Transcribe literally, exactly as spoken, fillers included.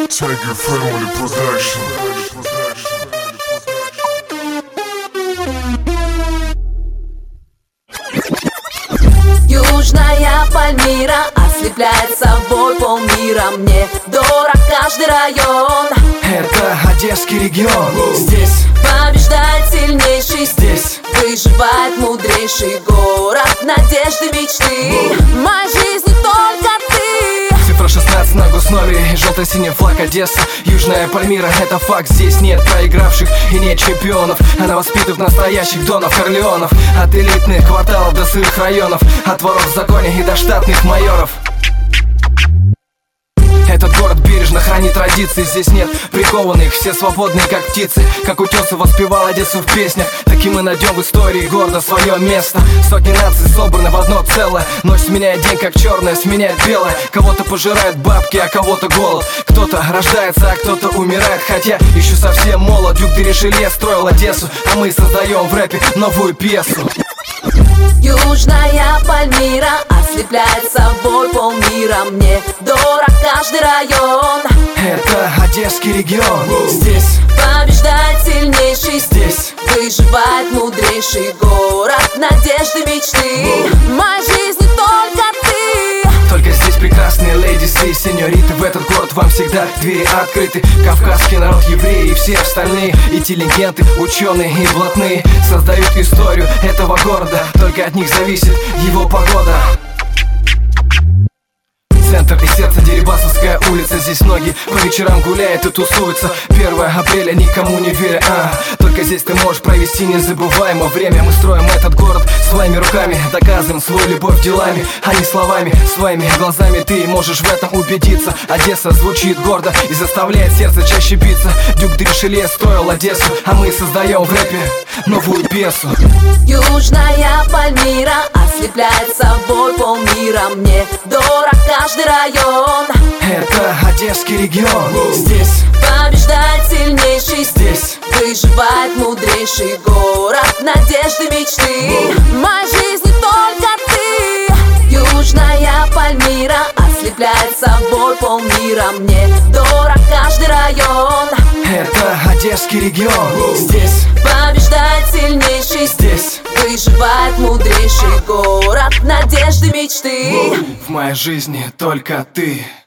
Tiger Family Production. Южная Пальмира ослепляет собой полмира. Мне дорог каждый район. Это Одесский регион. Здесь побеждает сильнейший. Здесь выживает мудрейший. Город надежды, мечты. В моей жизни только ты. Цифра шестнадцать на госнове, желто-синий флаг Одессы. Южная Пальмира — это факт. Здесь нет проигравших и нет чемпионов. Она воспитывает настоящих донов, корлеонов. От элитных кварталов до сырых районов, от воров в законе и до штатных майоров. Этот город бережно хранит традиции. Здесь нет прикованных, все свободные как птицы. Как утесы воспевал Одессу в песнях, таким мы найдем в истории города свое место. Сотни наций собраны в одно целое. Ночь сменяет день как черное сменяет белое. Кого-то пожирают бабки, а кого-то голод. Кто-то рождается, а кто-то умирает. Хотя еще совсем молод. Дюк де Ришелье строил Одессу, а мы создаем в рэпе новую пьесу. Южная Пальмира ослепляет собой полмира. Мне дорог каждый район. Это Одесский регион. Здесь побеждает сильнейший. Здесь выживает мудрейший. Город надежды, мечты. В моей жизни только ты. Только здесь прекрасные леди и сеньориты. В этот город вам всегда двери открыты. Кавказский народ, евреи и все остальные интеллигенты, ученые и блатные создают историю этого города. Только от них зависит его погода. Центр и сердце, Дерибасовская улица. Здесь многие по вечерам гуляют и тусуются. Первое апреля никому не веря, а только здесь ты можешь провести незабываемое время. Мы строим этот город своими руками, доказываем свою любовь делами, а не словами. Своими глазами ты можешь в этом убедиться. Одесса звучит гордо и заставляет сердце чаще биться. Дюк де Ришелье строил Одессу, а мы создаем в рэпе новую пьесу. Южная Пальмира ослепляет собой полмира. Мне дорог каждый район. Это Одесский регион. Здесь побеждает сильнейший. Здесь выживает мудрейший. Город надежды, мечты. В моей жизни только ты. Южная Пальмира ослепляет собой полмира. Мне дорог каждый район. Это Одесский регион. Здесь побеждает сильнейший. Здесь выживает мудрейший. Город надежды, мечты. В моей жизни только ты.